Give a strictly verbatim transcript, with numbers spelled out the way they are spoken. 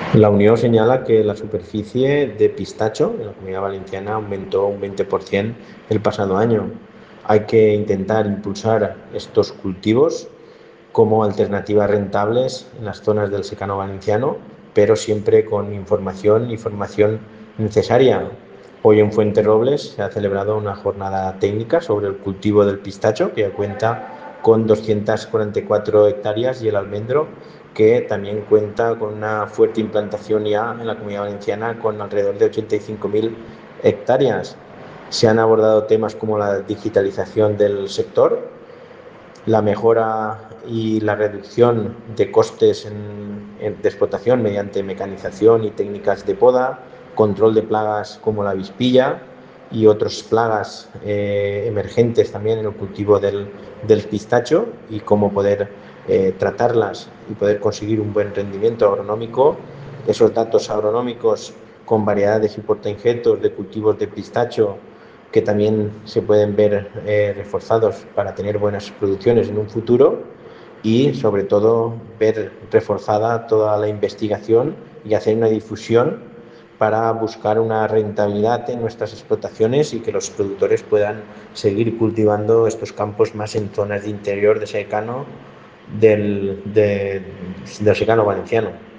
La Unión señala que la superficie de pistacho en la Comunidad Valenciana aumentó un veinte por ciento el pasado año. Hay que intentar impulsar estos cultivos como alternativas rentables en las zonas del secano valenciano, pero siempre con información y formación necesaria. Hoy en Fuenterrobles se ha celebrado una jornada técnica sobre el cultivo del pistacho, que ya cuenta con doscientas cuarenta y cuatro hectáreas, y el almendro, que también cuenta con una fuerte implantación ya en la Comunidad Valenciana con alrededor de ochenta y cinco mil hectáreas. Se han abordado temas como la digitalización del sector, la mejora y la reducción de costes en, en, de explotación mediante mecanización y técnicas de poda, control de plagas como la avispilla y otras plagas eh, emergentes también en el cultivo del, del pistacho, y cómo poder eh, tratarlas y poder conseguir un buen rendimiento agronómico. Esos datos agronómicos con variedades y portainjertos de cultivos de pistacho que también se pueden ver eh, reforzados para tener buenas producciones en un futuro, y sobre todo ver reforzada toda la investigación y hacer una difusión para buscar una rentabilidad en nuestras explotaciones y que los productores puedan seguir cultivando estos campos más en zonas de interior de secano del, de, del secano valenciano.